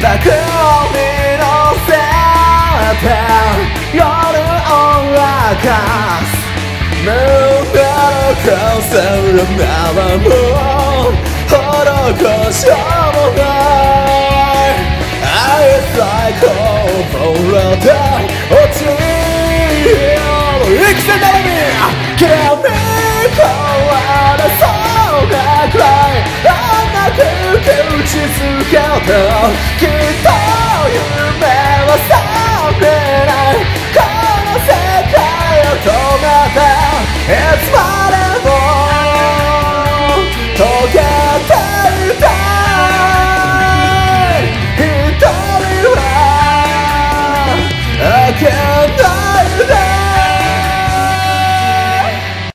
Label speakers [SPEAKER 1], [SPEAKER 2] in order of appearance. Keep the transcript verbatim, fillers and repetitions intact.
[SPEAKER 1] バクに乗せて夜を明かす無駄の感染のままも施しようもない愛さえこぼれて落ちる生きてたのに君壊れそうなくらい甘く打ちつけてきっと夢は覚めないこの世界を止めて